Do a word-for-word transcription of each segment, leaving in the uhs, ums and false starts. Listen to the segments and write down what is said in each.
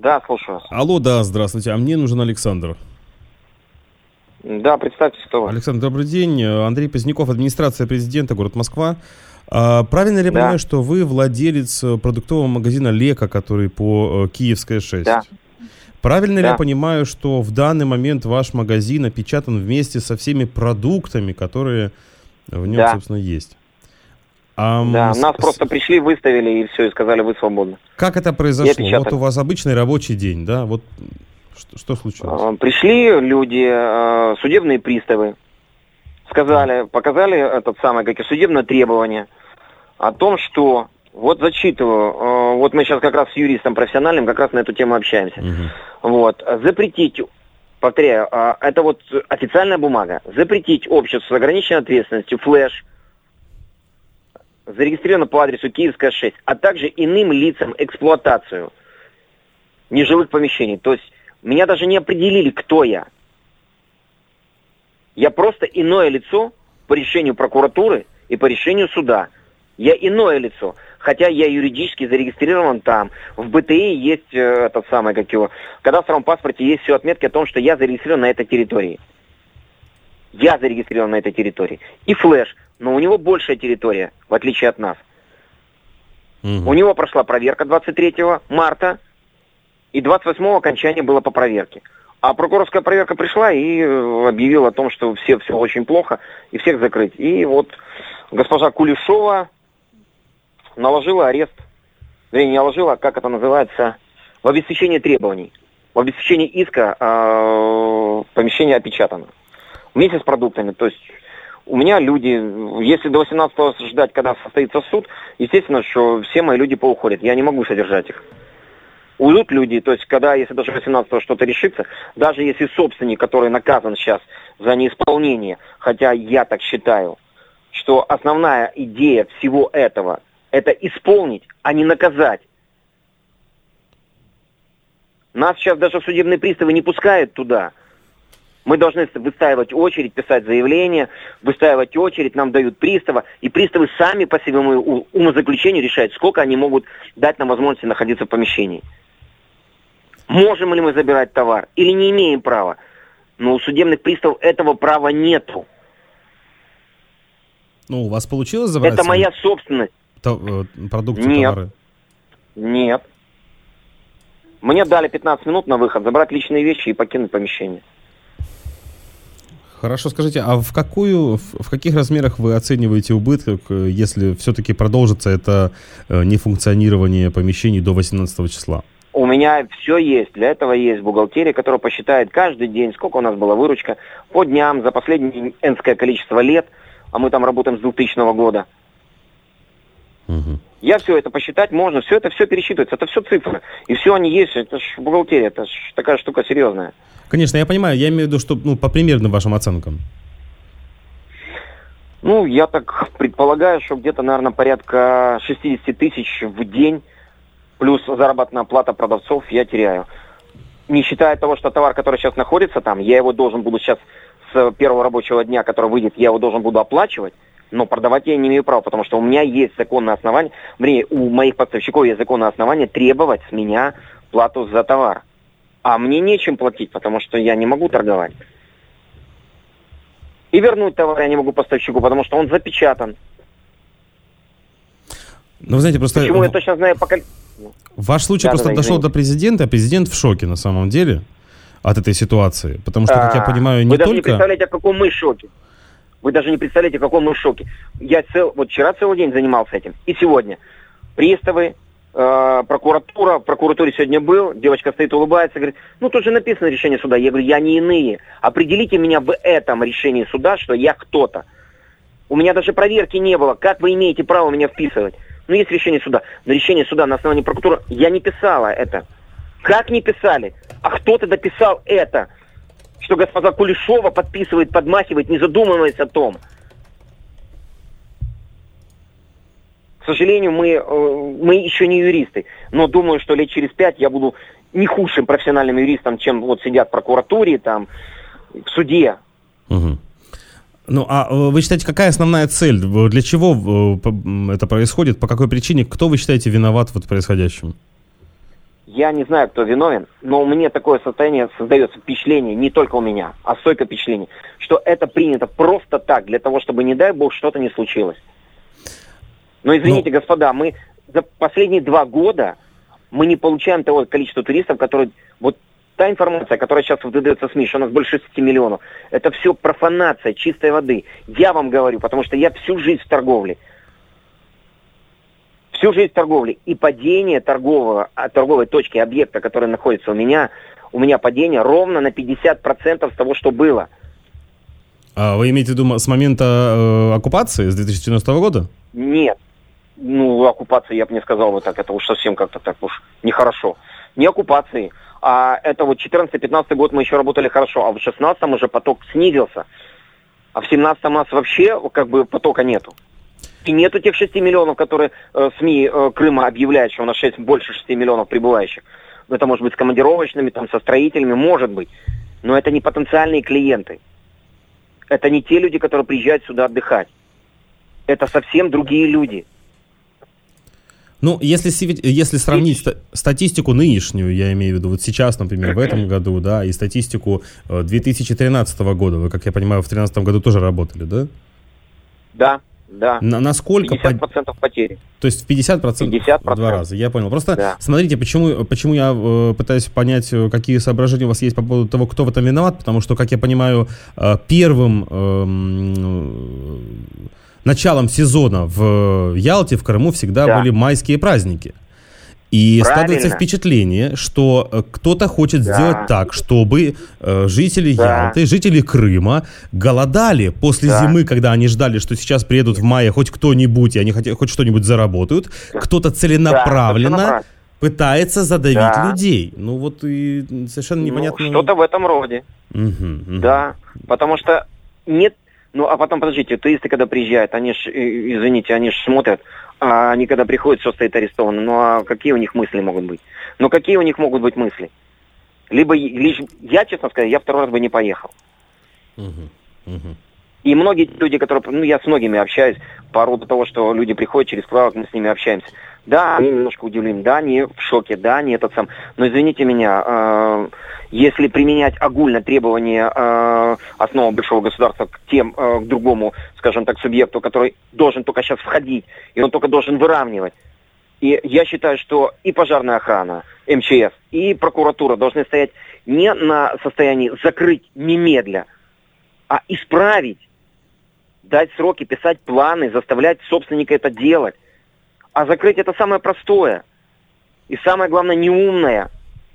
Да, слушаю вас. Алло, да, здравствуйте. А мне нужен Александр. Да, представьтесь, кто вы. Александр, добрый день. Андрей Поздняков, администрация президента, город Москва. А, правильно ли я Да. понимаю, что вы владелец продуктового магазина «Лека», который по Киевская шесть? Да. Правильно ли Да. я понимаю, что в данный момент ваш магазин опечатан вместе со всеми продуктами, которые в нем, Да. собственно, есть? А, Да, с- нас с- просто пришли, выставили и все, и сказали, вы свободны. Как это произошло? опечатали. Вот у вас обычный рабочий день, да? Вот что, что случилось? Э, Пришли люди, э, судебные приставы, сказали, показали этот самый, как и судебное требование о том, что, вот зачитываю, э, вот мы сейчас как раз с юристом профессиональным как раз на эту тему общаемся. Мгм. Вот, запретить, повторяю, а, это вот официальная бумага, запретить обществу с ограниченной ответственностью «Флэш», зарегистрировано по адресу Киевская шесть, а также иным лицам эксплуатацию нежилых помещений. То есть меня даже не определили, кто я. Я просто иное лицо по решению прокуратуры и по решению суда. Я иное лицо. Хотя я юридически зарегистрирован там. В БТИ есть э, этот самый, как его, в кадастровом паспорте есть все отметки о том, что я зарегистрирован на этой территории. Я зарегистрирован на этой территории. И «Флэш», но у него большая территория, в отличие от нас. Мгм. У него прошла проверка двадцать третьего марта, и двадцать восьмого окончание было по проверке. А прокурорская проверка пришла и э, объявила о том, что все, все очень плохо, и всех закрыть. И вот госпожа Кулешова наложила арест, вернее, не наложила, а как это называется, в обеспечении требований. В обеспечении иска э, помещение опечатано. Вместе с продуктами. То есть у меня люди, если до восемнадцатого ждать, когда состоится суд, естественно, что все мои люди поуходят. Я не могу содержать их. Уйдут люди, то есть когда, если даже восемнадцатого что-то решится, даже если собственник, который наказан сейчас за неисполнение, хотя я так считаю, что основная идея всего этого – это исполнить, а не наказать. Нас сейчас даже в судебные приставы не пускают туда. Мы должны выстаивать очередь, писать заявление, выстаивать очередь, нам дают пристава, и приставы сами по своему умозаключению решают, сколько они могут дать нам возможности находиться в помещении. Можем ли мы забирать товар или не имеем права? Но у судебных приставов этого права нету. Ну, у вас получилось забрать Это свои моя собственность. то- э, продукцию, Нет. товары? Нет. Мне дали пятнадцать минут на выход, забрать личные вещи и покинуть помещение. Хорошо, скажите, а в какую, в в каких размерах вы оцениваете убыток, э, если все-таки продолжится это э, нефункционирование помещений до восемнадцатого числа? У меня все есть. Для этого есть бухгалтерия, которая посчитает каждый день, сколько у нас была выручка по дням за последнее энское количество лет, а мы там работаем с двухтысячного года. Мгм. Я все это посчитать можно, все это все пересчитывается, это все цифры. И все они есть, это ж бухгалтерия, это ж такая штука серьезная. Конечно, я понимаю, я имею в виду, что ну, по примерным вашим оценкам. Ну, я так предполагаю, что где-то, наверное, порядка шестьдесят тысяч в день, плюс заработная плата продавцов я теряю. Не считая того, что товар, который сейчас находится там, я его должен буду сейчас с первого рабочего дня, который выйдет, я его должен буду оплачивать, но продавать я не имею права, потому что у меня есть законное основание, вернее, у моих поставщиков есть законное основание требовать с меня плату за товар. А мне нечем платить, потому что я не могу торговать. И вернуть товар я не могу поставщику, потому что он запечатан. Ну, вы знаете, просто Почему я в- точно знаю, пока... ваш случай Да, просто да, да, дошел извините. до президента, а президент в шоке на самом деле от этой ситуации. Потому что, как я А, понимаю, не Вы даже не только... представляете, в каком мы шоке. Вы даже не представляете, в каком мы шоке. Я цел... вот вчера целый день занимался этим. И сегодня. Приставы, э, прокуратура. В прокуратуре сегодня был. Девочка стоит, улыбается, говорит, ну тут же написано решение суда. Я говорю, я не иные. Определите меня в этом решении суда, что я кто-то. У меня даже проверки не было. Как вы имеете право меня вписывать? Ну, есть решение суда. Но решение суда на основании прокуратуры, я не писала это. Как не писали? А кто-то дописал это? Что госпожа Кулешова подписывает, подмахивает, не задумываясь о том. К сожалению, мы, э, мы еще не юристы. Но думаю, что лет через пять я буду не худшим профессиональным юристом, чем вот сидят в прокуратуре, там, в суде. Мгм. Ну, а э, вы считаете, какая основная цель? В- Для чего э, по- м, это происходит? По какой причине? Кто, вы считаете, виноват вот в происходящем? я не знаю, кто виновен, но у меня такое состояние создается впечатление, не только у меня, а стойкое впечатление, что это принято просто так, для того, чтобы, не дай бог, что-то не случилось. Но извините, ну... господа, мы за последние два года мы не получаем того количества туристов, которые... Вот та информация, которая сейчас выдается СМИ, что у нас больше шести миллионов, это все профанация чистой воды. Я вам говорю, потому что я всю жизнь в торговле. Всю жизнь в торговле. И падение торгового, торговой точки объекта, который находится у меня, у меня падение ровно на пятьдесят процентов с того, что было. А вы имеете в виду с момента э, оккупации, с две тысячи четырнадцатого года? Нет. Ну, оккупация, я бы не сказал вот так, это уж совсем как-то так уж нехорошо. Не оккупации, а это вот четырнадцатый-пятнадцатый год мы еще работали хорошо, а в шестнадцатом уже поток снизился, а в семнадцатом у нас вообще как бы потока нету. И нету тех шести миллионов, которые э, СМИ э, Крыма объявляют, что у нас шесть, больше шести миллионов прибывающих. Это может быть с командировочными, там, со строителями, может быть. Но это не потенциальные клиенты. Это не те люди, которые приезжают сюда отдыхать. Это совсем другие люди. Ну, если, если сравнить ста- статистику нынешнюю, я имею в виду, вот сейчас, например, в этом году, да, и статистику э, две тысячи тринадцатого года, вы, как я понимаю, в две тысячи тринадцатом году тоже работали, да? Да. Да. На, насколько пятьдесят процентов потери. То есть в пятьдесят процентов, пятьдесят процентов. В два раза, я понял. Просто да. смотрите, почему, почему я э, пытаюсь понять, какие соображения у вас есть по поводу того, кто в этом виноват, потому что, как я понимаю, э, первым э, началом сезона в Ялте, в Крыму всегда да. были майские праздники. И Правильно. Складывается впечатление, что кто-то хочет да. сделать так, чтобы э, жители да. Ялты, жители Крыма голодали после да. зимы, когда они ждали, что сейчас приедут в мае хоть кто-нибудь, и они хоть, хоть что-нибудь заработают. Да. Кто-то целенаправленно да, пытается задавить да. людей. Ну вот и совершенно непонятно. Ну, что-то в этом роде. Угу, угу. Да, потому что нет... Ну, а потом, подождите, туристы, когда приезжают, они ж, извините, они ж смотрят, а они когда приходят, все стоит арестовано. Ну, а какие у них мысли могут быть? Ну, какие у них могут быть мысли? Либо, лишь, я, честно сказать, я второй раз бы не поехал. Uh-huh. Uh-huh. И многие люди, которые, ну, я с многими общаюсь, по роду того, что люди приходят через справок, мы с ними общаемся. Да, они немножко удивлены, да, они в шоке, да, они этот сам. Но извините меня, э, если применять огульно требования э, основы большого государства к тем, э, к другому, скажем так, субъекту, который должен только сейчас входить, и он только должен выравнивать. И я считаю, что и пожарная охрана, эм че эс, и прокуратура должны стоять не на состоянии закрыть немедля, а исправить, дать сроки, писать планы, заставлять собственника это делать. А закрыть это самое простое. И самое главное, неумное.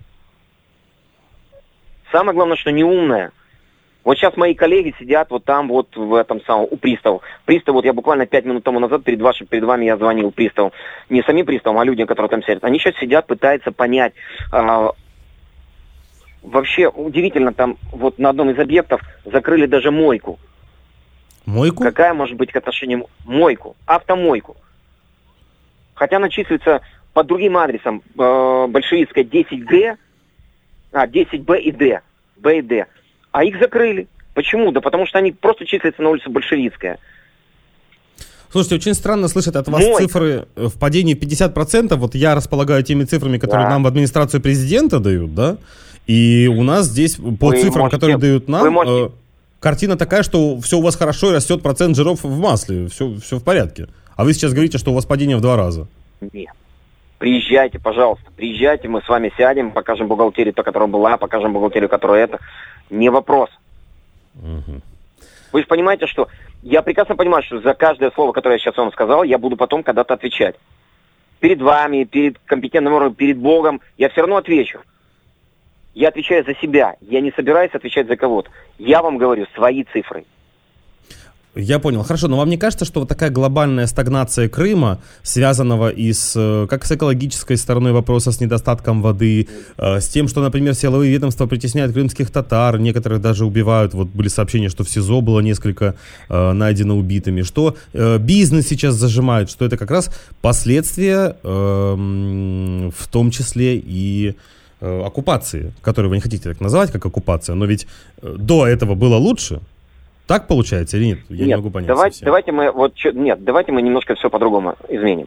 Самое главное, что неумное. Вот сейчас мои коллеги сидят вот там, вот в этом самом, у приставов. Пристав, вот я буквально пять минут тому назад перед, вашим, перед вами я звонил приставам. Не самим приставам, а людям, которые там сидят. Они сейчас сидят, пытаются понять. А, вообще, удивительно, там вот на одном из объектов закрыли даже мойку. Мойку? Какая может быть к отношению мойку? Автомойку. Хотя она числится под другим адресом, э, большевистская десять гэ, а, десять бэ и Д, Б и Д. А их закрыли. Почему? Да потому что они просто числятся на улице Большевистская. Слушайте, очень странно слышать от вас Мой. цифры в падении пятьдесят процентов. Вот я располагаю теми цифрами, которые да. нам в администрацию президента дают, да? И у нас здесь по вы цифрам, можете, которые дают нам, можете... э, картина такая, что все у вас хорошо и растет процент жиров в масле. Все, все в порядке. А вы сейчас говорите, что у вас падение в два раза. Нет. Приезжайте, пожалуйста, приезжайте, мы с вами сядем, покажем бухгалтерию, та, которая была, покажем бухгалтерию, которая это. Не вопрос. Угу. Вы же понимаете, что... Я прекрасно понимаю, что за каждое слово, которое я сейчас вам сказал, я буду потом когда-то отвечать. Перед вами, перед компетентным органом, перед Богом. Я все равно отвечу. Я отвечаю за себя. Я не собираюсь отвечать за кого-то. Я вам говорю свои цифры. Я понял. Хорошо, но вам не кажется, что вот такая глобальная стагнация Крыма, связанного и с, как с экологической стороной вопроса, с недостатком воды, э, с тем, что, например, силовые ведомства притесняют крымских татар, некоторых даже убивают, вот были сообщения, что в СИЗО было несколько э, найдено убитыми, что э, бизнес сейчас зажимают, что это как раз последствия, э, в том числе и э, оккупации, которую вы не хотите так называть, как оккупация, но ведь э, до этого было лучше. Так получается или нет? Я нет, не могу понять. Давайте, давайте мы вот нет, давайте мы немножко все по-другому изменим.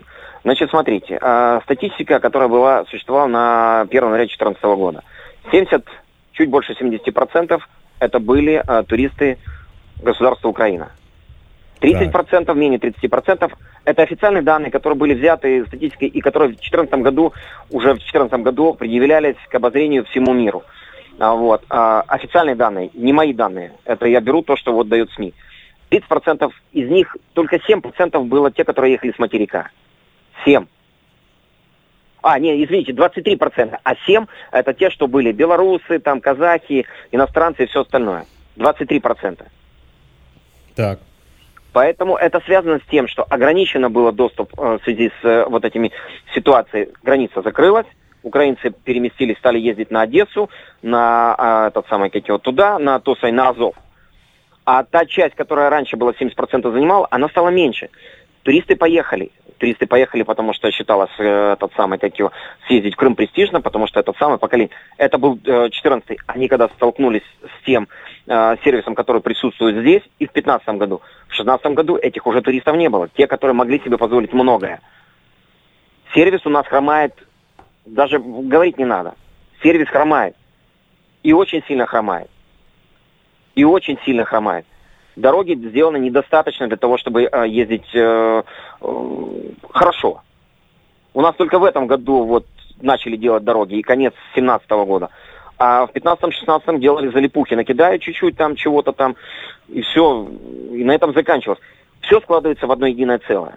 Значит, смотрите, э, статистика, которая была, существовала на первом января две тысячи четырнадцатого года. семьдесят, чуть больше семьдесят процентов это были э, туристы государства Украина. тридцать процентов, менее тридцать процентов это официальные данные, которые были взяты статистикой и которые в две тысячи четырнадцатом году, уже в две тысячи четырнадцатом году предъявлялись к обозрению всему миру. А, вот. А, официальные данные, не мои данные. Это я беру то, что вот дают СМИ. тридцать процентов из них, только семь процентов было те, которые ехали с материка. семь. А, не, извините, двадцать три процента. А семь это те, что были белорусы, там, казахи, иностранцы и все остальное. двадцать три процента. Так. Поэтому это связано с тем, что ограничено было доступ э, в связи с э, вот этими ситуациями. Граница закрылась, украинцы переместились, стали ездить на Одессу, на э, этот самый, как его, туда, на Тосай, на Азов. А та часть, которая раньше была семьдесят процентов занимала, она стала меньше. Туристы поехали. Туристы поехали, потому что считалось э, этот самый, как его, съездить в Крым престижно, потому что этот самый поколение. Это был э, четырнадцатый. Они когда столкнулись с тем э, сервисом, который присутствует здесь, и в пятнадцатом году. В шестнадцатом году этих уже туристов не было. Те, которые могли себе позволить многое. Сервис у нас хромает, даже говорить не надо. Сервис хромает. И очень сильно хромает. И очень сильно хромает. Дороги сделаны недостаточно для того, чтобы э, ездить э, э, хорошо. У нас только в этом году вот начали делать дороги, и конец семнадцатого года. А в пятнадцатом-шестнадцатом делали залипухи, накидают чуть-чуть там чего-то там, и все, и на этом заканчивалось. Все складывается в одно единое целое.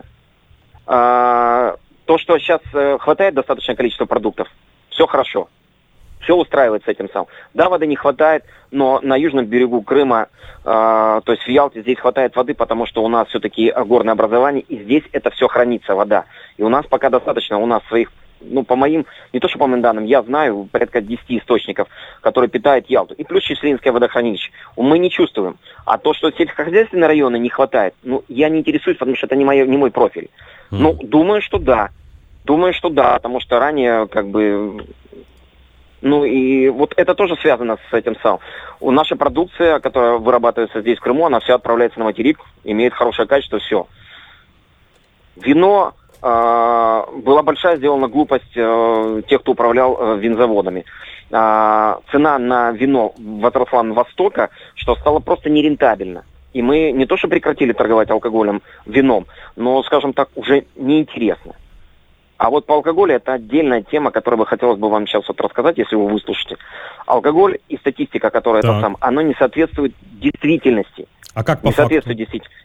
А, то, что сейчас э, хватает достаточное количество продуктов, все хорошо. Все устраивает с этим самым. Да, воды не хватает, но на южном берегу Крыма, э, то есть в Ялте, здесь хватает воды, потому что у нас все-таки горное образование, и здесь это все хранится, вода. И у нас пока достаточно, у нас своих, ну, по моим, не то что по моим данным, я знаю порядка десяти источников, которые питают Ялту. И плюс Числинское водохранилище. Мы не чувствуем. А то, что сельскохозяйственные районы не хватает, ну, я не интересуюсь, потому что это не, мой, не мой профиль. Mm. Ну, думаю, что да. Думаю, что да, потому что ранее, как бы... Ну и вот это тоже связано с этим самым. У наша продукция, которая вырабатывается здесь в Крыму, она вся отправляется на материк, имеет хорошее качество, все. Вино, э, была большая сделана глупость э, тех, кто управлял э, винзаводами. Э, цена на вино возросла на Востока, что стало просто нерентабельно. И мы не то что прекратили торговать алкоголем, вином, но, скажем так, уже неинтересно. А вот по алкоголю это отдельная тема, которую бы хотелось бы вам сейчас вот рассказать, если вы выслушаете. Алкоголь и статистика, которая это сам, оно не соответствует действительности. А как по не факту? Соответствует действительности.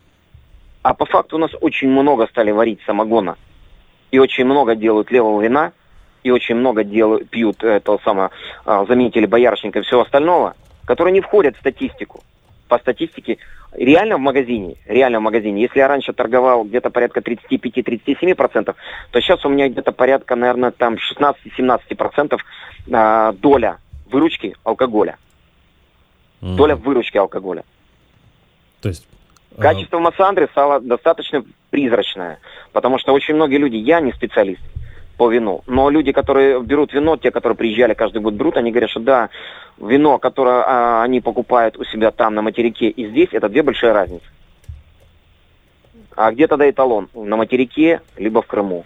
А по факту у нас очень много стали варить самогона. И очень много делают левого вина. И очень много делают, пьют этого самого заменителя боярышника и всего остального, которые не входят в статистику. По статистике, реально в магазине, реально в магазине, если я раньше торговал где-то порядка тридцать пять - тридцать семь процентов, то сейчас у меня где-то порядка, наверное, там шестнадцать - семнадцать процентов э, доля выручки алкоголя. Mm. Доля выручки алкоголя. То есть... Качество Массандры стало достаточно призрачное, потому что очень многие люди, я не специалист по вину, но люди, которые берут вино, те, которые приезжали, каждый год берут, они говорят, что да, вино, которое а, они покупают у себя там на материке и здесь, это две большие разницы. А где тогда эталон? На материке, либо в Крыму.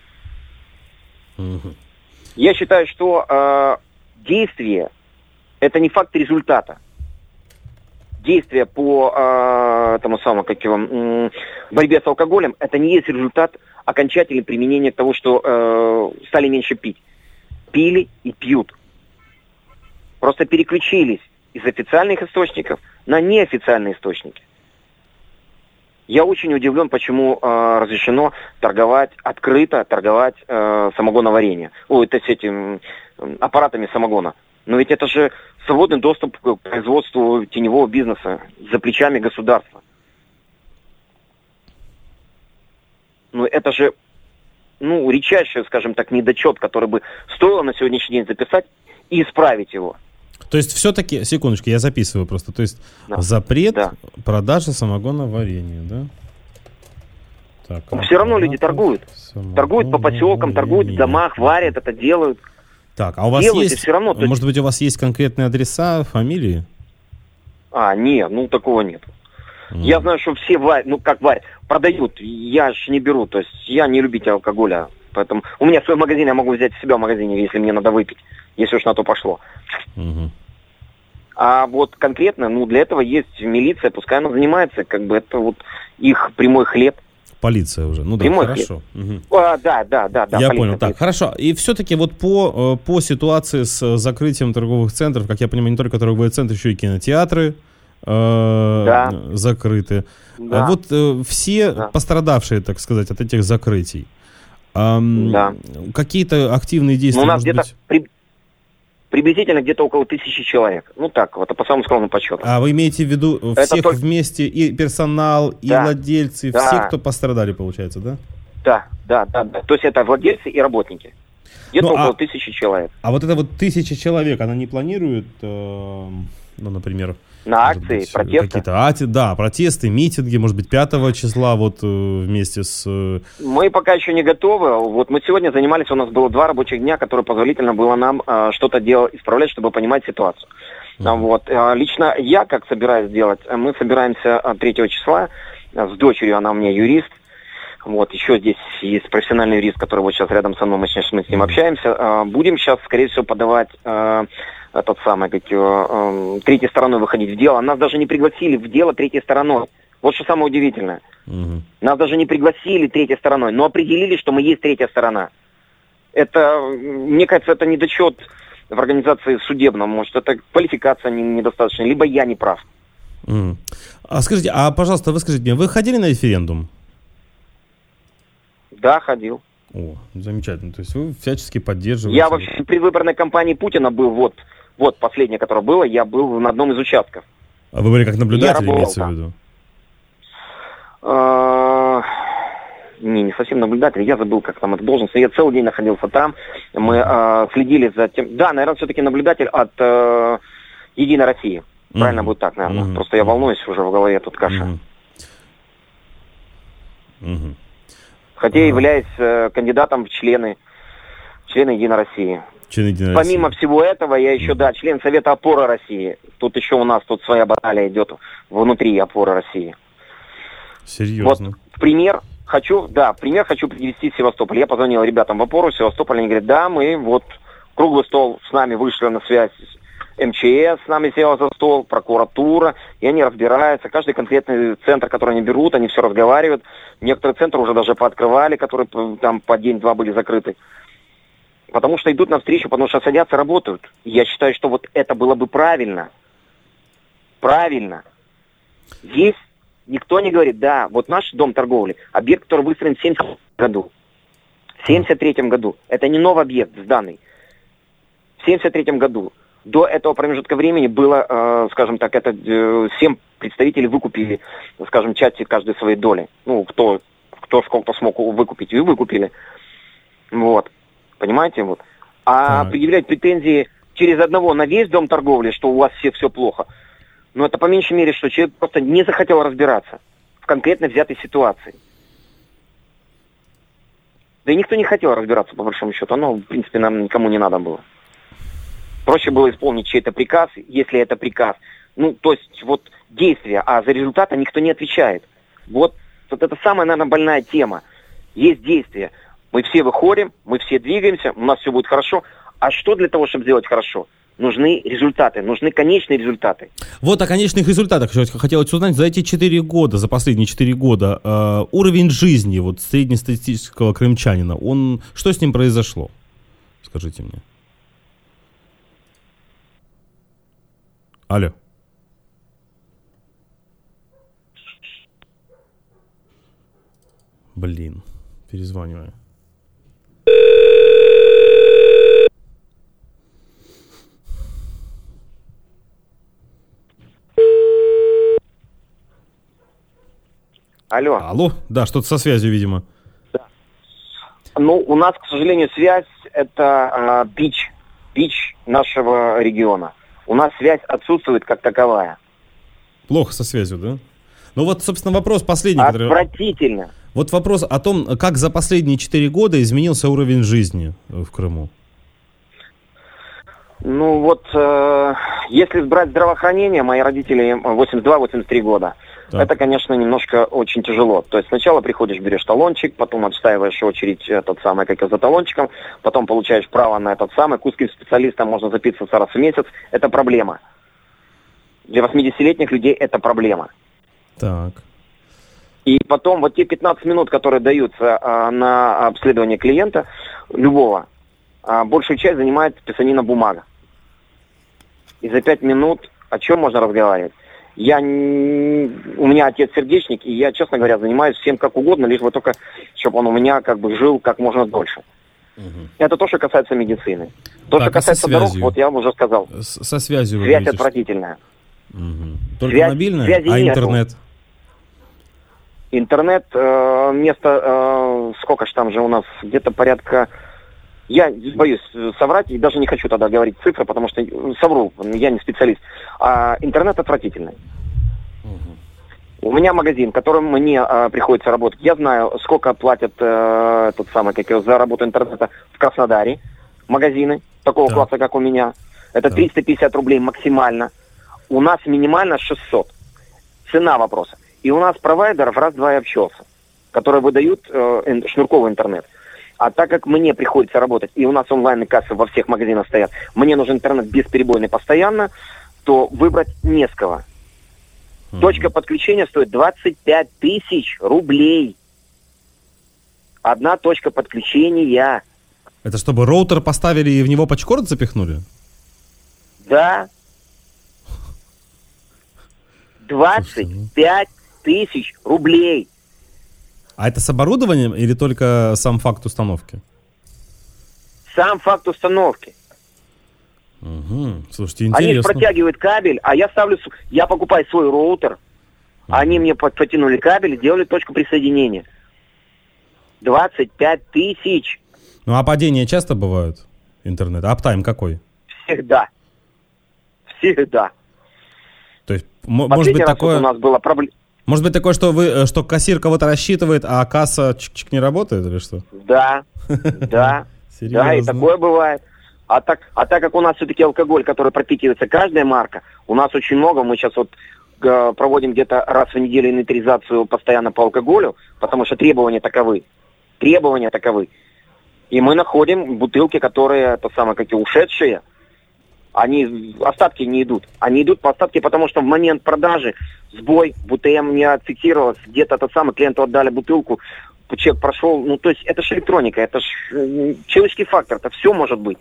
Угу. Я считаю, что э, действие – это не факт результата. Действие по э, этому самому, как его, э, борьбе с алкоголем – это не есть результат окончательного применения того, что э, стали меньше пить. Пили и пьют. Просто переключились из официальных источников на неофициальные источники. Я очень удивлен, почему э, разрешено торговать, открыто торговать э, самогоноварением. Ой, это с этим э, аппаратами самогона. Но ведь это же свободный доступ к производству теневого бизнеса за плечами государства. Ну, это же, ну, редчайший, скажем так, недочет, который бы стоило на сегодняшний день записать и исправить его. То есть все-таки, секундочку, я записываю просто, то есть да. запрет да. продажи самогоноварения, да? Так, а все равно люди торгуют. Торгуют по поселкам, торгуют в домах, варят это, делают. Так, а у вас делают, есть, все равно, может быть, у вас есть конкретные адреса, фамилии? А, нет, ну такого нет. Mm. Я знаю, что все варь, ну как варь, продают, я ж не беру, то есть я не любитель алкоголя, поэтому у меня свой магазин, я могу взять себя в магазине, если мне надо выпить, если уж на то пошло. Mm-hmm. А вот конкретно, ну для этого есть милиция, пускай она занимается, как бы это вот их прямой хлеб. Полиция уже, ну да, прямой хорошо. Угу. А, да, да, да, да. Я полиция, понял, полиция. так, хорошо. И все-таки вот по, по ситуации с закрытием торговых центров, как я понимаю, не только торговые центры, еще и кинотеатры э, да. закрыты. Да. Вот э, все да. пострадавшие, так сказать, от этих закрытий, э, да. какие-то активные действия, ну, у нас может где-то быть... При... Приблизительно где-то около тысячи человек. Ну так, вот по самому скромному подсчету. А вы имеете в виду всех только... вместе, и персонал, и да. владельцы, да. все, кто пострадали, получается, да? Да, да, да, да. То есть это владельцы и работники. Где-то ну, около а... тысячи человек. А вот это вот тысяча человек, она не планирует, э, ну, например... На акции, быть, протесты? Какие-то, а, да, протесты, митинги, может быть, пятого числа вот э, вместе с... Э... Мы пока еще не готовы. Вот мы сегодня занимались, у нас было два рабочих дня, которые позволительно было нам э, что-то делать, исправлять, чтобы понимать ситуацию. Uh-huh. Вот. Э, лично я, как собираюсь делать, мы собираемся третьего числа э, с дочерью, она у меня юрист. Вот, еще здесь есть профессиональный юрист, который вот сейчас рядом со мной, мы, мы с ним общаемся. Э, будем сейчас, скорее всего, подавать... Э, этот самый, как его, э, третьей стороной выходить в дело. Нас даже не пригласили в дело третьей стороной. Вот что самое удивительное. Угу. Нас даже не пригласили третьей стороной, но определили, что мы есть третья сторона. Это, мне кажется, это недочет в организации судебном. Может, это квалификация недостаточная, либо я не прав. Угу. А скажите, а, пожалуйста, вы скажите мне, вы ходили на референдум? Да, ходил. О, замечательно. То есть вы всячески поддерживаете... Я вообще при выборной кампании Путина был вот... Вот, последнее, которое было, я был на одном из участков. А вы были как наблюдатель, имеется в виду? Не, не совсем наблюдатель, я забыл, как там это должность. Я целый день находился там, мы э, следили за тем... Да, наверное, все-таки наблюдатель от э, Единой России. Правильно mm-hmm. будет так, наверное. Mm-hmm. Просто я волнуюсь, уже в голове тут каша. Mm-hmm. Mm-hmm. Хотя я являюсь э, кандидатом в члены, члены Единой России. Помимо всего этого, я еще, да, член Совета опоры России. Тут еще у нас тут своя баталия идет внутри опоры России. Серьезно? Вот пример хочу, да, пример хочу привести Севастополь. Я позвонил ребятам в опору Севастополь, они говорят, да, мы вот круглый стол с нами вышли на связь, эм че эс с нами села за стол, прокуратура, и они разбираются. Каждый конкретный центр, который они берут, они все разговаривают. Некоторые центры уже даже пооткрывали, которые там по день-два были закрыты. Потому что идут навстречу, потому что садятся, работают. И я считаю, что вот это было бы правильно. Правильно. Здесь никто не говорит, да, вот наш дом торговли, объект, который выстроен в семьдесят третьем году. В семьдесят третьем году. Это не новый объект сданный. В семьдесят третьем году. До этого промежутка времени было, э, скажем так, это э, семь представителей выкупили, скажем, части каждой своей доли. Ну, кто, кто сколько смог выкупить, и выкупили. Вот. Понимаете, вот. А так. Предъявлять претензии через одного на весь дом торговли, что у вас все все плохо, ну это по меньшей мере, что человек просто не захотел разбираться в конкретно взятой ситуации. Да и никто не хотел разбираться, по большому счету. Оно, в принципе, нам никому не надо было. Проще было исполнить чей-то приказ, если это приказ. Ну, то есть, вот, действия, а за результаты никто не отвечает. Вот, вот это самая, наверное, больная тема. Есть действия. Мы все выходим, мы все двигаемся, у нас все будет хорошо. А что для того, чтобы сделать хорошо? Нужны результаты, нужны конечные результаты. Вот о конечных результатах хотелось узнать. За эти четыре года, за последние четыре года, э, уровень жизни вот среднестатистического крымчанина, он, что с ним произошло? Скажите мне. Алло. Блин, перезваниваю. Алло. Алло, да, что-то со связью, видимо. Да. Ну, у нас, к сожалению, связь – это э, бич, бич нашего региона. У нас связь отсутствует как таковая. Плохо со связью, да? Ну вот, собственно, вопрос последний. Отвратительно. Который... Вот вопрос о том, как за последние четыре года изменился уровень жизни в Крыму. Ну вот, э, если брать здравоохранение, мои родители восемьдесят два - восемьдесят три года. Так. Это, конечно, немножко очень тяжело. То есть сначала приходишь, берешь талончик, потом отстаиваешь очередь этот самый, как и за талончиком, потом получаешь право на этот самый, к узким специалистам можно записываться раз в месяц. Это проблема. Для восьмидесятилетних людей это проблема. Так. И потом вот те пятнадцать минут, которые даются а, на обследование клиента, любого, а, большую часть занимает писанина бумага. И за пять минут о чем можно разговаривать? Я не... У меня отец сердечник, и я, честно говоря, занимаюсь всем как угодно, лишь бы только, чтобы он у меня как бы жил как можно дольше. Угу. Это то, что касается медицины. То, так, что касается дорог, вот я вам уже сказал. С- со связью. Связь говорите, отвратительная. Угу. Только Связь, мобильная, а интернет? Нету. Интернет, э, место, э, сколько ж там же у нас, где-то порядка, я боюсь соврать и даже не хочу тогда говорить цифры, потому что совру, я не специалист. А интернет отвратительный. Угу. У меня магазин, которым мне э, приходится работать. Я знаю, сколько платят э, тот самый, как я, за работу интернета в Краснодаре магазины такого да. класса, как у меня. Это да. триста пятьдесят рублей максимально. У нас минимально шестьсот. Цена вопроса. И у нас провайдеров раз-два и обчелся, которые выдают э, шнурковый интернет. А так как мне приходится работать, и у нас онлайн-кассы во всех магазинах стоят, мне нужен интернет бесперебойный постоянно, то выбрать не с кого. Mm-hmm. Точка подключения стоит двадцать пять тысяч рублей. Одна точка подключения. Это чтобы роутер поставили и в него патчкорд запихнули? Да. двадцать пять тысяч рублей. А это с оборудованием или только сам факт установки? Сам факт установки. Угу. Слушайте, интересно. Они протягивают кабель, а я ставлю, я покупаю свой роутер. Угу. Они мне потянули кабель и делали точку присоединения. двадцать пять тысяч. Ну а падения часто бывают интернета? Аптайм какой? Всегда. Всегда. То есть, м- может быть такое... у нас была проблема. Может быть такое, что вы, что кассир кого-то рассчитывает, а касса чик-чик не работает или что? Да, да, да, и такое бывает. А так, а так как у нас все-таки алкоголь, который пропитывается каждая марка, у нас очень много, мы сейчас вот э, проводим где-то раз в неделю инвентаризацию постоянно по алкоголю, потому что требования таковы, требования таковы. И мы находим бутылки, которые, то самое, как и ушедшие, они, остатки не идут. Они идут по остатке, потому что в момент продажи сбой, БУТМ не отфиксировалось, где-то тот самый, клиенту отдали бутылку, чек прошел, ну то есть это же электроника, это же человеческий фактор, это все может быть.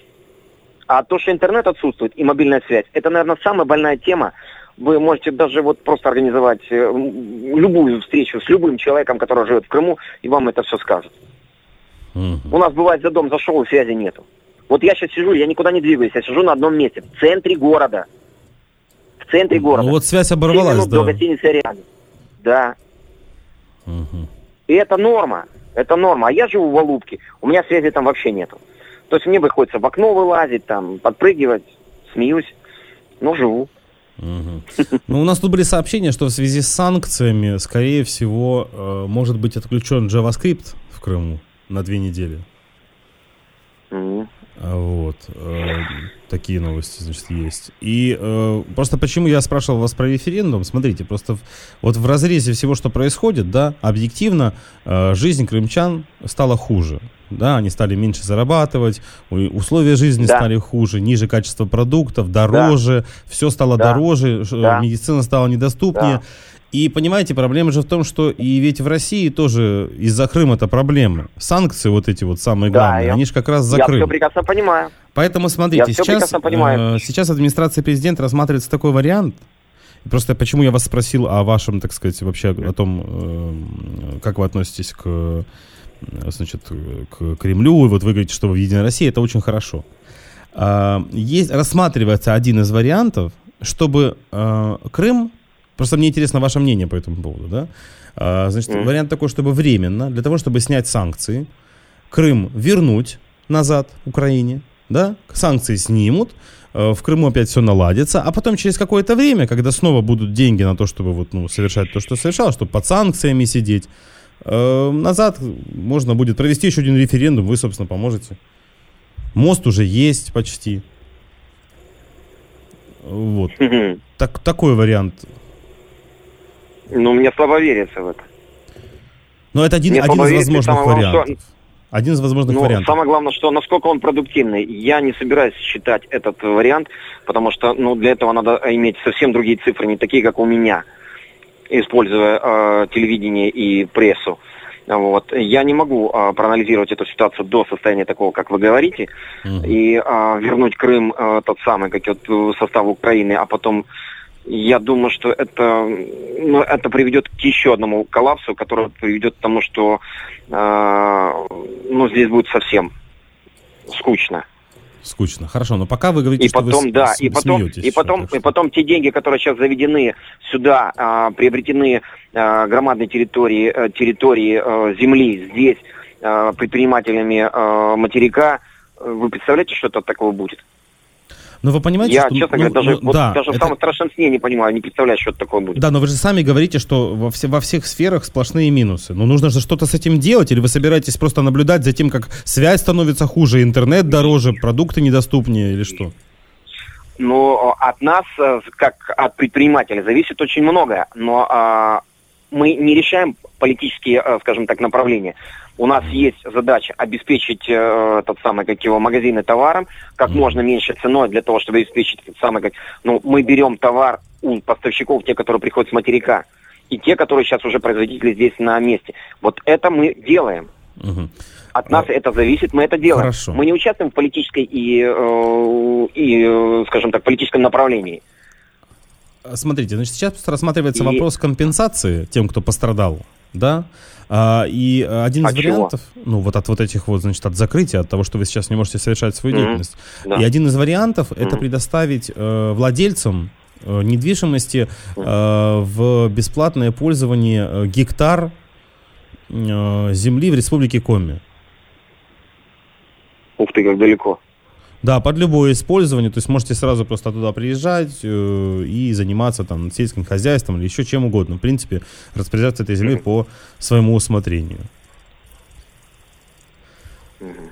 А то, что интернет отсутствует и мобильная связь, это, наверное, самая больная тема. Вы можете даже вот просто организовать любую встречу с любым человеком, который живет в Крыму, и вам это все скажут. Mm-hmm. У нас бывает, за дом зашел, и связи нету. Вот я сейчас сижу, я никуда не двигаюсь, я сижу на одном месте, в центре города. В центре города. Ну вот связь оборвалась, да. До гостиницы рядом. Да. Угу. И это норма, это норма. А я живу в Алубке, у меня связи там вообще нету. То есть мне приходится в окно вылазить, там, подпрыгивать, смеюсь, но живу. Угу. Ну, у нас тут были сообщения, что в связи с санкциями, скорее всего, э, может быть отключен JavaScript в Крыму на две недели. Угу. Вот, э, такие новости, значит, есть. И э, просто почему я спрашивал вас про референдум, смотрите, просто в, вот в разрезе всего, что происходит, да, объективно э, жизнь крымчан стала хуже, да, они стали меньше зарабатывать, условия жизни да. стали хуже, ниже качество продуктов, дороже, да. все стало да. дороже, да. медицина стала недоступнее. Да. И понимаете, проблема же в том, что и ведь в России тоже из-за Крыма это проблемы. Санкции вот эти вот самые главные, да, они же как раз за я Крым. Я все прекрасно понимаю. Поэтому смотрите, сейчас, э, сейчас администрация президента рассматривается такой вариант. Просто почему я вас спросил о вашем, так сказать, вообще о том, э, как вы относитесь к, значит, к Кремлю. И вот вы говорите, что вы в Единой России, это очень хорошо. Э, есть, рассматривается один из вариантов, чтобы э, Крым... Просто мне интересно ваше мнение по этому поводу, да? А, значит, mm. вариант такой, чтобы временно, для того, чтобы снять санкции, Крым вернуть назад Украине, да? Санкции снимут, в Крыму опять все наладится, а потом через какое-то время, когда снова будут деньги на то, чтобы вот, ну, совершать то, что совершал, чтобы под санкциями сидеть, э, назад можно будет провести еще один референдум, вы, собственно, поможете. Мост уже есть почти. Вот. Mm-hmm. Так, такой вариант. Ну, мне слабо верится в это. Но это один, один из возможных вариантов. Один из возможных ну, вариантов. Самое главное, что насколько он продуктивный. Я не собираюсь считать этот вариант, потому что ну, для этого надо иметь совсем другие цифры, не такие, как у меня, используя э, телевидение и прессу. Вот. Я не могу э, проанализировать эту ситуацию до состояния такого, как вы говорите, mm-hmm. и э, вернуть Крым э, тот самый, как вот состав Украины, а потом я думаю, что это, ну, это приведет к еще одному коллапсу, который приведет к тому, что э, ну, здесь будет совсем скучно. Скучно. Хорошо, но пока вы говорите, и что потом, вы да, с- и потом, смеетесь. И потом, что... и потом те деньги, которые сейчас заведены сюда, э, приобретены э, громадные территории, э, территории э, земли здесь э, предпринимателями э, материка, вы представляете, что это такого будет? Но вы понимаете, я, что... честно ну, говоря, даже, ну, вот, да, даже это... в самом страшном сне не понимаю, не представляю, что это такое будет. Да, но вы же сами говорите, что во, все, во всех сферах сплошные минусы. Ну, нужно же что-то с этим делать, или вы собираетесь просто наблюдать за тем, как связь становится хуже, интернет дороже, продукты недоступнее, или что? Ну, от нас, как от предпринимателя, зависит очень многое, но а, мы не решаем политические, скажем так, направления. У нас есть задача обеспечить э, тот самый, как его, магазины товаром как mm. можно меньше ценой для того, чтобы обеспечить тот самый, как, ну, мы берем товар у поставщиков, те, которые приходят с материка, и те, которые сейчас уже производители здесь на месте. Вот это мы делаем. Mm-hmm. От нас а... это зависит, мы это делаем. Хорошо. Мы не участвуем в политической и, э, и, скажем так, политическом направлении. Смотрите, значит, сейчас рассматривается и... вопрос компенсации тем, кто пострадал, да? А, и один из от вариантов, чего? ну вот от вот этих вот, значит, от закрытия, от того, что вы сейчас не можете совершать свою mm-hmm. деятельность. Да. И один из вариантов mm-hmm. это предоставить э, владельцам э, недвижимости э, в бесплатное пользование э, гектар э, земли в республике Коми. Ух ты, как далеко. Да, под любое использование, то есть можете сразу просто туда приезжать э, и заниматься там сельским хозяйством или еще чем угодно. В принципе, распоряжаться этой землей mm-hmm. по своему усмотрению. Mm-hmm.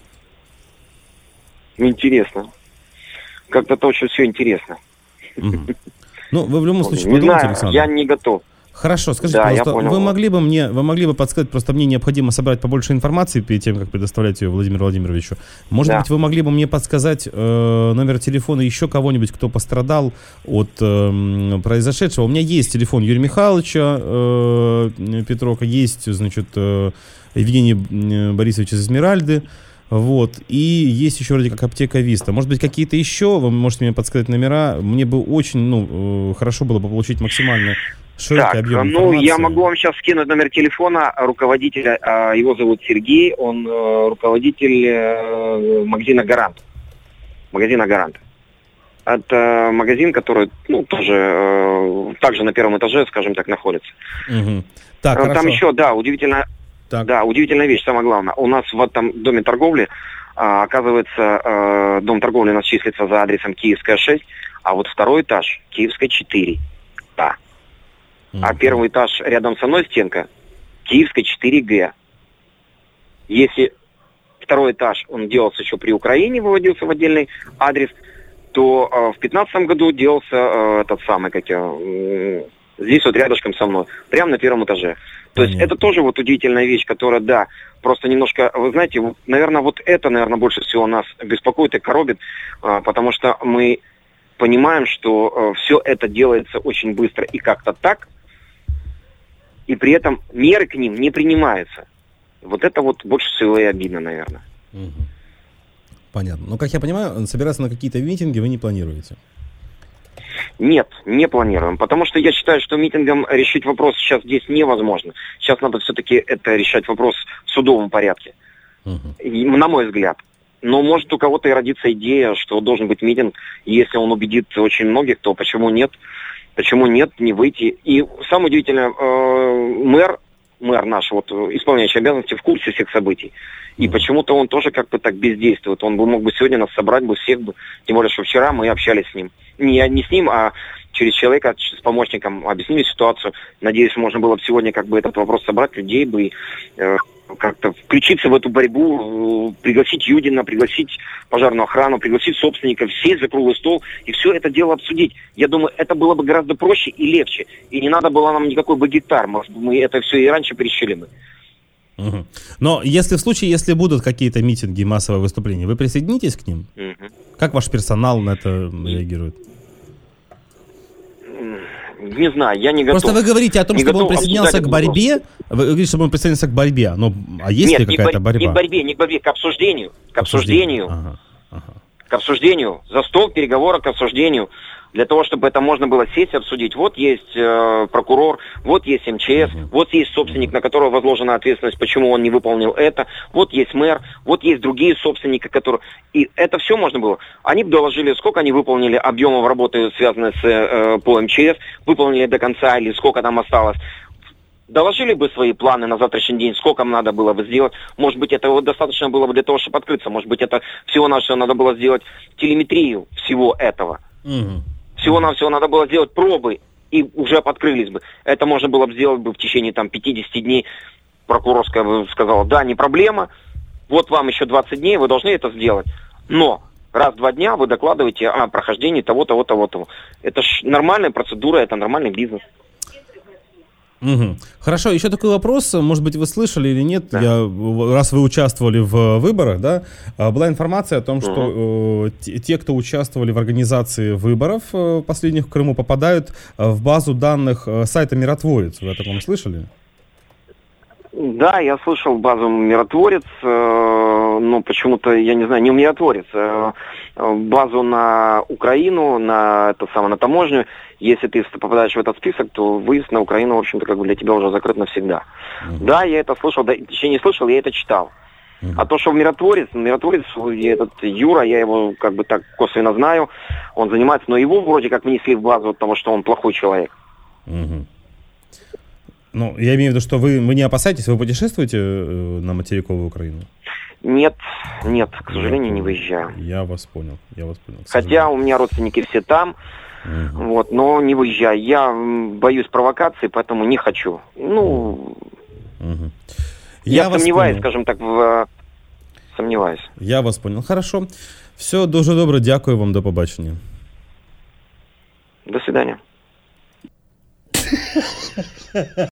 Интересно. Как-то это очень все интересно. Mm-hmm. Ну, вы в любом случае не подумайте, знаю, Александр. Я не готов. Хорошо, скажите, да, пожалуйста, вы могли бы мне, вы могли бы подсказать, просто мне необходимо собрать побольше информации перед тем, как предоставлять ее Владимиру Владимировичу. Может да. быть, вы могли бы мне подсказать э, номер телефона еще кого-нибудь, кто пострадал от э, произошедшего? У меня есть телефон Юрия Михайловича э, Петрока, есть, значит, э, Евгения Борисовича Эсмеральды. Вот, и есть еще вроде как аптека Виста. Может быть, какие-то еще, вы можете мне подсказать номера. Мне бы очень, ну, хорошо было бы получить максимально широкий так, объем ну, информации. Я могу вам сейчас скинуть номер телефона руководителя, его зовут Сергей, он руководитель магазина «Гарант». Магазина «Гарант». Это магазин, который, ну, тоже, также на первом этаже, скажем так, находится. Угу. Так, Там хорошо. еще, да, удивительно... Так. Да, удивительная вещь, самое главное. У нас в этом доме торговли, а, оказывается, а, дом торговли у нас числится за адресом Киевская шесть, а вот второй этаж Киевская четыре. Да. Mm-hmm. А первый этаж рядом со мной стенка Киевская четыре Г. Если второй этаж, он делался еще при Украине, выводился в отдельный адрес, то а, в пятнадцатом году делался а, этот самый, как я... здесь вот рядышком со мной, прямо на первом этаже. То есть это тоже вот удивительная вещь, которая, да, просто немножко, вы знаете, вот, наверное, вот это, наверное, больше всего нас беспокоит и коробит, а, потому что мы понимаем, что а, все это делается очень быстро и как-то так, и при этом меры к ним не принимаются. Вот это вот больше всего и обидно, наверное. Угу. Понятно. Но, как я понимаю, собираться на какие-то митинги вы не планируете? Нет, не планируем, потому что я считаю, что митингом решить вопрос сейчас здесь невозможно. Сейчас надо все-таки это решать вопрос в судовом порядке, uh-huh. на мой взгляд. Но может у кого-то и родится идея, что должен быть митинг, и если он убедит очень многих, то почему нет? Почему нет, не выйти? И самое удивительное, э, мэр, мэр наш, вот, исполняющий обязанности, в курсе всех событий. И mm-hmm. почему-то он тоже как бы так бездействует. Он бы мог бы сегодня нас собрать бы всех бы. Тем более, что вчера мы общались с ним. Не, не с ним, а через человека, с помощником объяснили ситуацию. Надеюсь, можно было бы сегодня как бы этот вопрос собрать, людей бы, э, как-то включиться в эту борьбу, пригласить Юдина, пригласить пожарную охрану, пригласить собственников, сесть за круглый стол и все это дело обсудить. Я думаю, это было бы гораздо проще и легче. И не надо было нам никакой бы гектар. Может, мы это все и раньше перешили бы. Угу. Но если в случае, если будут какие-то митинги, массовые выступления, вы присоединитесь к ним? Угу. Как ваш персонал на это реагирует? Не знаю, я не готов. Просто вы говорите о том, не чтобы он присоединялся к борьбе. Вопрос. Вы говорите, чтобы он присоединился к борьбе. Но, а есть Нет, ли какая-то не борьба? Не к борьбе, не к борьбе, к обсуждению. К обсуждению. Ага, ага. К обсуждению. За стол переговоров к обсуждению. Для того, чтобы это можно было сесть и обсудить. Вот есть э, прокурор, вот есть эм че эс, uh-huh. вот есть собственник, uh-huh. на которого возложена ответственность, почему он не выполнил это, вот есть мэр, вот есть другие собственники, которые... И это все можно было. Они бы доложили, сколько они выполнили объемов работы, связанных с э, по эм че эс, выполнили до конца или сколько там осталось. Доложили бы свои планы на завтрашний день, сколько им надо было бы сделать. Может быть, это вот достаточно было бы для того, чтобы открыться. Может быть, это всего-навсего надо было сделать телеметрию всего этого. Uh-huh. Всего-навсего надо было сделать пробы, и уже открылись бы. Это можно было бы сделать бы в течение там, пятьдесят дней. Прокурорская бы сказала, да, не проблема, вот вам еще двадцать дней, вы должны это сделать. Но раз в два дня вы докладываете о прохождении того, того, того, того. Это ж нормальная процедура, это нормальный бизнес. Угу. Хорошо, еще такой вопрос, может быть, вы слышали или нет, да. Я, раз вы участвовали в выборах, да, была информация о том, что угу. э, те, кто участвовали в организации выборов э, последних в Крыму, попадают в базу данных э, сайта «Миротворец». Вы о таком слышали? Да, я слышал базу «Миротворец», э, но почему-то, я не знаю, не «Миротворец», э, базу на Украину, на, это самое, на таможню. Если ты попадаешь в этот список, то выезд на Украину, в общем-то, как бы для тебя уже закрыт навсегда. Uh-huh. Да, я это слышал, да, точнее не слышал, я это читал. Uh-huh. А то, что «Миротворец», «Миротворец», этот Юра, я его как бы так косвенно знаю, он занимается, но его вроде как внесли в базу, потому что он плохой человек. Uh-huh. Ну, я имею в виду, что вы, вы не опасаетесь, вы путешествуете э, на материковую Украину? Нет, нет, к сожалению, не выезжаю. Я вас понял, я вас понял. Хотя у меня родственники все там, угу. вот, но не выезжаю. Я боюсь провокаций, поэтому не хочу. Ну, угу. я, я сомневаюсь, скажем так, в... сомневаюсь. Я вас понял, хорошо. Все, дуже добре, дякую вам, до побачення. До свидания.